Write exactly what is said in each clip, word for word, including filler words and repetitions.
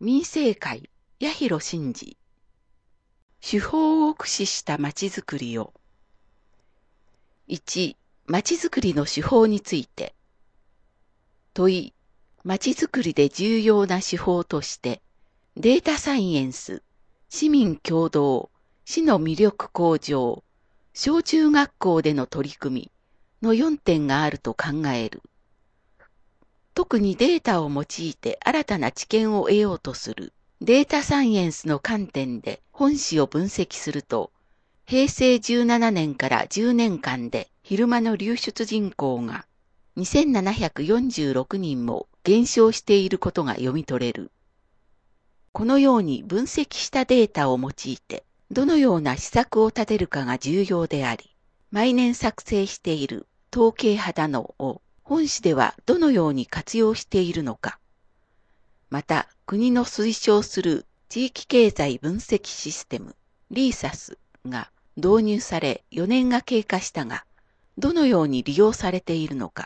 民政会、八広真治。手法を駆使したまちづくりを。いち、まちづくりの手法について。問い、まちづくりで重要な手法として、データサイエンス、市民共同、市の魅力向上、小中学校での取り組みのよんてんがあると考える。特にデータを用いて新たな知見を得ようとするデータサイエンスの観点で本史を分析すると、へいせいじゅうななねんからじゅうねんかんで昼間の流出人口がにせんななひゃくよんじゅうろくにんも減少していることが読み取れる。このように分析したデータを用いてどのような施策を立てるかが重要であり、毎年作成している統計肌のを本史ではどのように活用しているのか、また国の推奨する地域経済分析システムリーサスが導入されよねんが経過したが、どのように利用されているのか。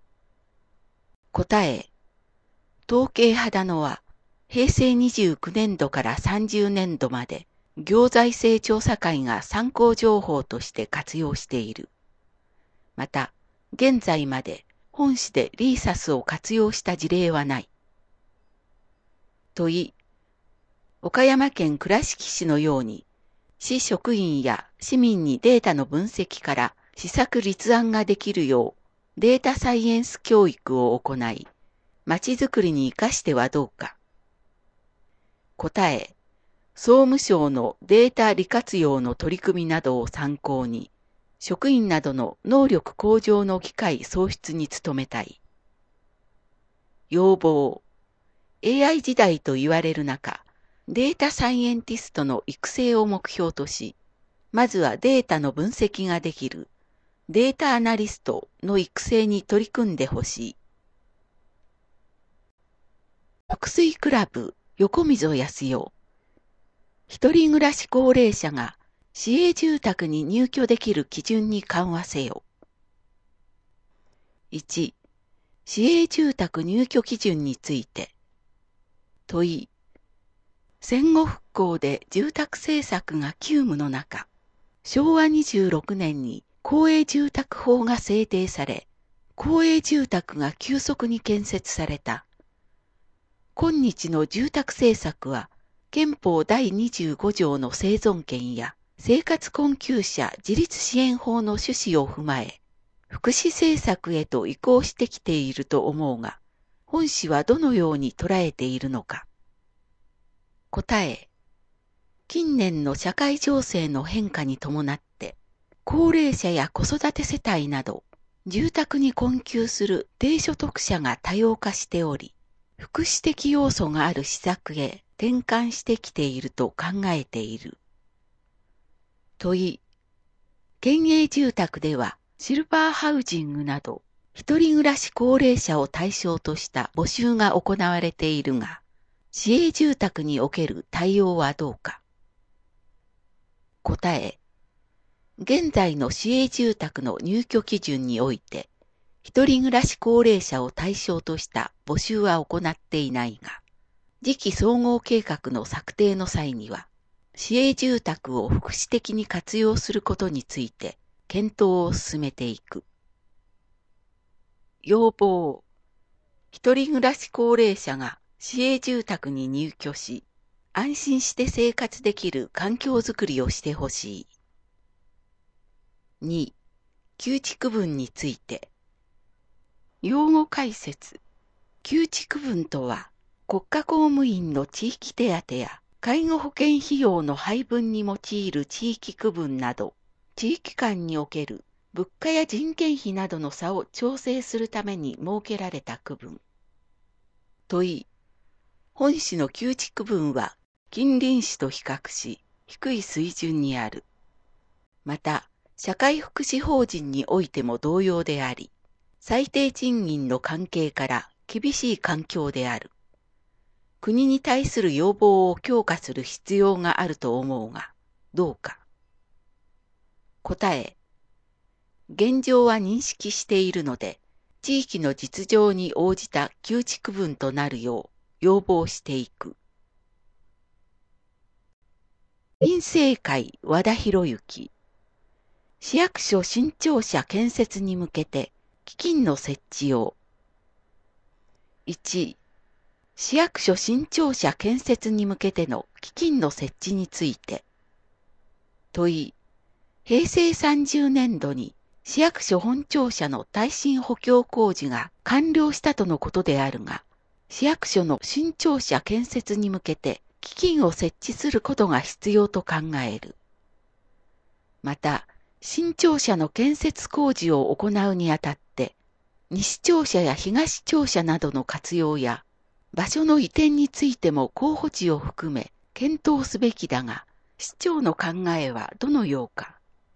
答え、統計肌のはへいせいにじゅうきゅうねんどからさんじゅうねんどまで行財政調査会が参考情報として活用している。また、現在まで本史でリーサスを活用した事例はない。問い、岡山県倉敷市のように、市職員や市民にデータの分析から施策立案ができるようデータサイエンス教育を行い、まちづくりに生かしてはどうか。答え、総務省のデータ利活用の取り組みなどを参考に、職員などの能力向上の機会創出に努めたい。要望。エーアイ 時代と言われる中、データサイエンティストの育成を目標とし、まずはデータの分析ができるデータアナリストの育成に取り組んでほしい。徳水クラブ横溝康代。一人暮らし高齢者が市営住宅に入居できる基準に緩和せよ。いち、市営住宅入居基準について。問い、戦後復興で住宅政策が急務の中、しょうわにじゅうろくねんに公営住宅法が制定され、公営住宅が急速に建設された。今日の住宅政策は、憲法だいにじゅうごじょうの生存権や生活困窮者自立支援法の趣旨を踏まえ、福祉政策へと移行してきていると思うが、本史はどのように捉えているのか。答え、近年の社会情勢の変化に伴って、高齢者や子育て世帯など、住宅に困窮する低所得者が多様化しており、福祉的要素がある施策へ転換してきていると考えている。問い、県営住宅ではシルバーハウジングなど、一人暮らし高齢者を対象とした募集が行われているが、市営住宅における対応はどうか。答え、現在の市営住宅の入居基準において、一人暮らし高齢者を対象とした募集は行っていないが、次期総合計画の策定の際には、市営住宅を福祉的に活用することについて検討を進めていく。要望。一人暮らし高齢者が市営住宅に入居し、安心して生活できる環境づくりをしてほしい。に、給地区分について。用語解説。給地区分とは、国家公務員の地域手当や介護保険費用の配分に用いる地域区分など、地域間における物価や人件費などの差を調整するために設けられた区分。問い、本市の給地区分は近隣市と比較し低い水準にある。また、社会福祉法人においても同様であり、最低賃金の関係から厳しい環境である。国に対する要望を強化する必要があると思うが、どうか。答え、現状は認識しているので、地域の実情に応じた給地区分となるよう要望していく。 臨政会和田博之。市役所新庁舎建設に向けて基金の設置を。いち、市役所新庁舎建設に向けての基金の設置について。問い、平成さんじゅうねんどに市役所本庁舎の耐震補強工事が完了したとのことであるが、市役所の新庁舎建設に向けて基金を設置することが必要と考える。また、新庁舎の建設工事を行うにあたって、西庁舎や東庁舎などの活用や、場所の移転についても候補地を含め検討すべきだが、市長の考えはどのようか。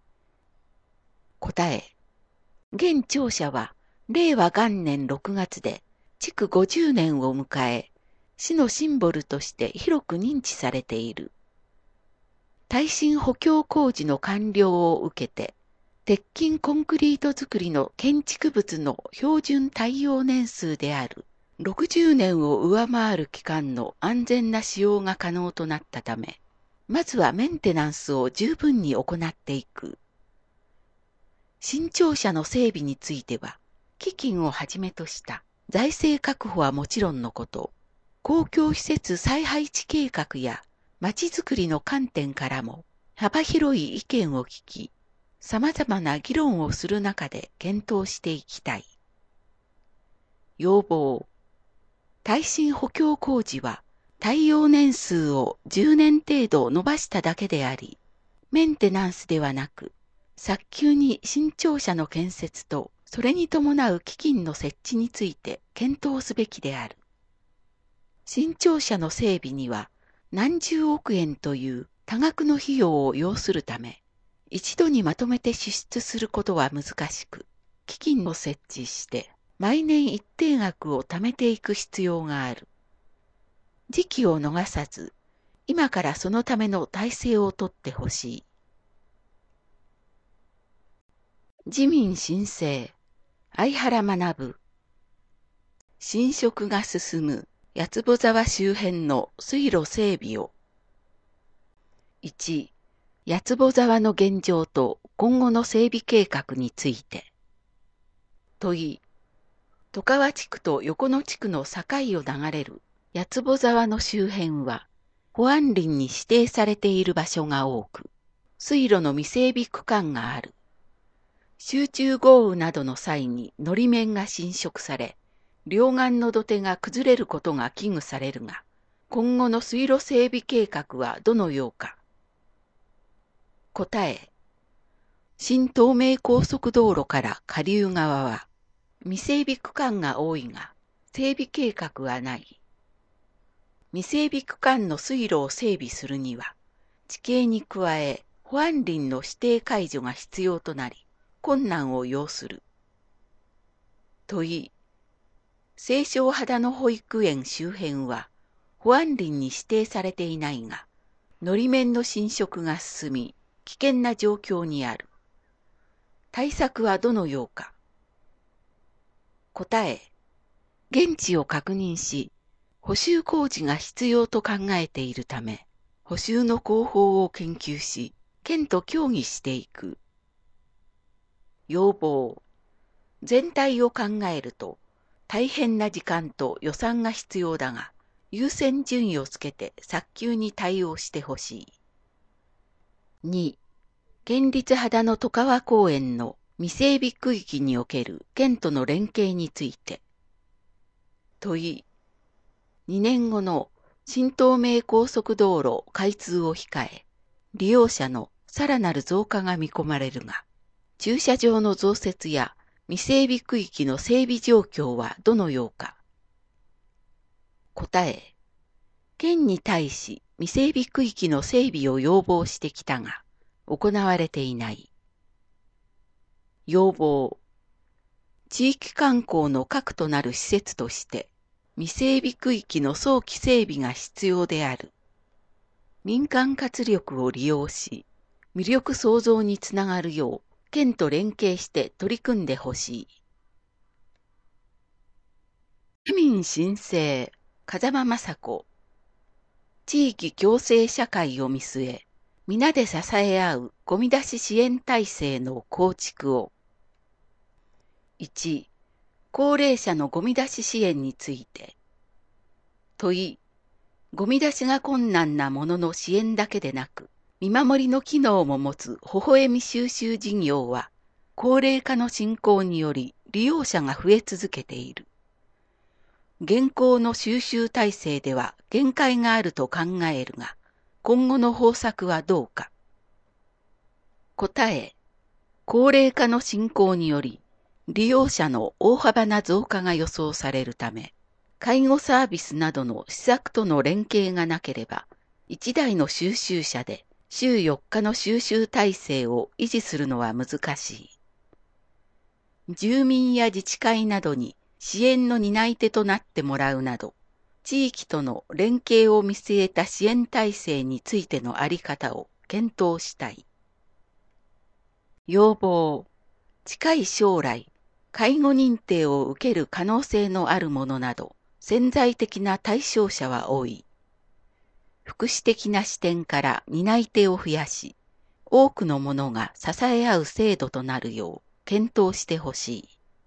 答え。現庁舎は、令和元年ろくがつで、築ごじゅうねんを迎え、市のシンボルとして広く認知されている。耐震補強工事の完了を受けて、鉄筋コンクリート造りの建築物の標準耐用年数であるろくじゅうねんを上回る期間の安全な使用が可能となったため、まずはメンテナンスを十分に行っていく。新庁舎の整備については、基金をはじめとした財政確保はもちろんのこと、公共施設再配置計画やまちづくりの観点からも幅広い意見を聞き、様々な議論をする中で検討していきたい。要望。耐震補強工事は耐用年数をじゅうねん程度伸ばしただけであり、メンテナンスではなく、早急に新庁舎の建設とそれに伴う基金の設置について検討すべきである。新庁舎の整備には何十億円という多額の費用を要するため、一度にまとめて支出することは難しく、基金を設置して毎年一定額を貯めていく必要がある。時期を逃さず、今からそのための体制をとってほしい。自民新生、相原学。浸食が進む八坪沢周辺の水路整備を。いち、八坪沢の現状と今後の整備計画について。問い、外川地区と横野地区の境を流れる八坪沢の周辺は、保安林に指定されている場所が多く、水路の未整備区間がある。集中豪雨などの際にのり面が浸食され、両岸の土手が崩れることが危惧されるが、今後の水路整備計画はどのようか。答え。新東名高速道路から下流側は、未整備区間が多いが、整備計画はない。未整備区間の水路を整備するには、地形に加え、保安林の指定解除が必要となり、困難を要する。問い、清少肌の保育園周辺は保安林に指定されていないが、のり面の浸食が進み、危険な状況にある。対策はどのようか。答え、現地を確認し、補修工事が必要と考えているため、補修の工法を研究し、県と協議していく。要望。全体を考えると、大変な時間と予算が必要だが、優先順位をつけて早急に対応してほしい。に、県立秦野外川公園の未整備区域における県との連携について。問い、にねんごの新東名高速道路開通を控え、利用者のさらなる増加が見込まれるが、駐車場の増設や未整備区域の整備状況はどのようか。答え、県に対し未整備区域の整備を要望してきたが、行われていない。要望。地域観光の核となる施設として、未整備区域の早期整備が必要である。民間活力を利用し、魅力創造につながるよう、県と連携して取り組んでほしい。自民新生、風間雅子。地域共生社会を見据え、 皆で支え合うゴミ出し支援体制の構築を。いち、高齢者のゴミ出し支援について。問い、ゴミ出しが困難なものの支援だけでなく、見守りの機能も持つ微笑み収集事業は、高齢化の進行により利用者が増え続けている。現行の収集体制では限界があると考えるが、今後の方策はどうか。答え、高齢化の進行により、利用者の大幅な増加が予想されるため、介護サービスなどの施策との連携がなければ、一台の収集車で週よっかの収集体制を維持するのは難しい。住民や自治会などに支援の担い手となってもらうなど、地域との連携を見据えた支援体制についてのあり方を検討したい。要望、近い将来、介護認定を受ける可能性のあるものなど、潜在的な対象者は多い。福祉的な視点から担い手を増やし、多くの者が支え合う制度となるよう検討してほし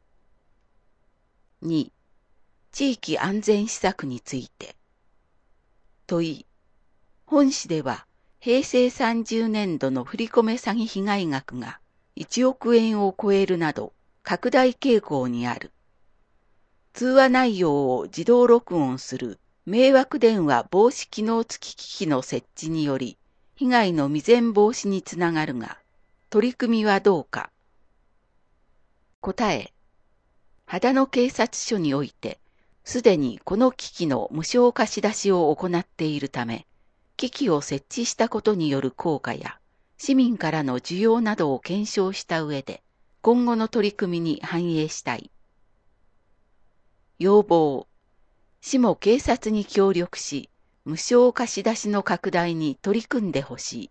い。に、地域安全施策について。問い、本市では平成さんじゅうねんどの振込詐欺被害額がいちおくえんを超えるなど拡大傾向にある。通話内容を自動録音する迷惑電話防止機能付き機器の設置により、被害の未然防止につながるが、取り組みはどうか。答え、秦野警察署において、すでにこの機器の無償貸し出しを行っているため、機器を設置したことによる効果や、市民からの需要などを検証した上で、今後の取り組みに反映したい。要望、市も警察に協力し、無償貸し出しの拡大に取り組んでほし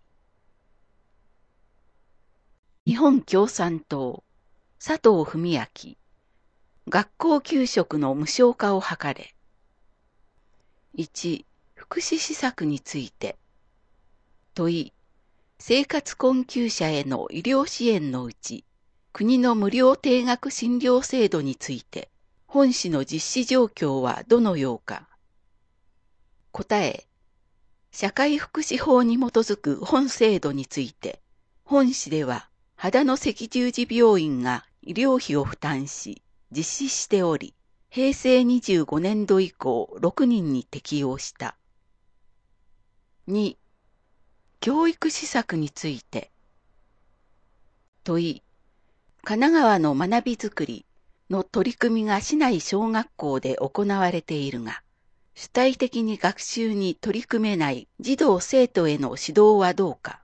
い。日本共産党、佐藤文明、学校給食の無償化を図れ。いち、福祉施策について。問い、生活困窮者への医療支援のうち、国の無料定額診療制度について、本市の実施状況はどのようか。答え、社会福祉法に基づく本制度について、本市では秦野赤十字病院が医療費を負担し、実施しており、平成にじゅうごねんど以降ろくにんに適用した。に、教育施策について。問い、神奈川の学びづくりの取り組みが市内小学校で行われているが、主体的に学習に取り組めない児童生徒への指導はどうか。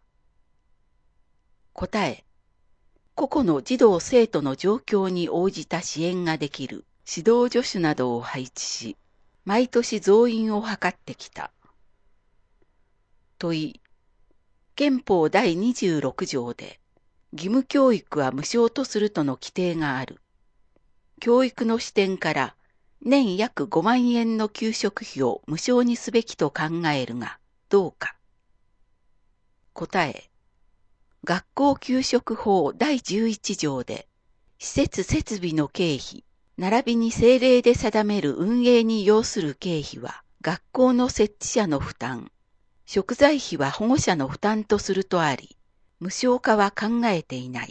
答え、個々の児童生徒の状況に応じた支援ができる指導助手などを配置し、毎年増員を図ってきた。問い、憲法だいにじゅうろくじょうで、義務教育は無償とするとの規定がある。教育の視点から年約ごまんえんの給食費を無償にすべきと考えるが、どうか。答え、学校給食法だいじゅういちじょうで、施設設備の経費、並びに政令で定める運営に要する経費は、学校の設置者の負担、食材費は保護者の負担とするとあり、無償化は考えていない。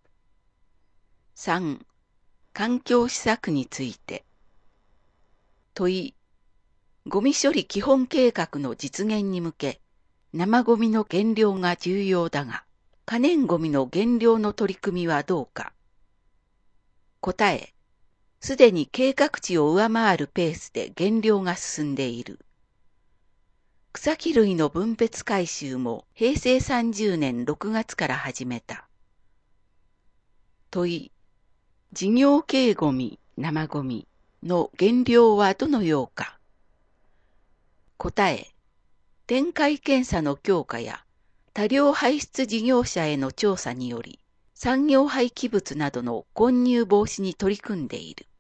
さん、環境施策について。問い、ゴミ処理基本計画の実現に向け、生ゴミの減量が重要だが、可燃ゴミの減量の取り組みはどうか。答え、すでに計画値を上回るペースで減量が進んでいる。草木類の分別回収も平成さんじゅうねんろくがつから始めた。問い、事業系ゴミ、生ゴミの減量はどのようか。答え、展開検査の強化や多量排出事業者への調査により、産業廃棄物などの混入防止に取り組んでいる。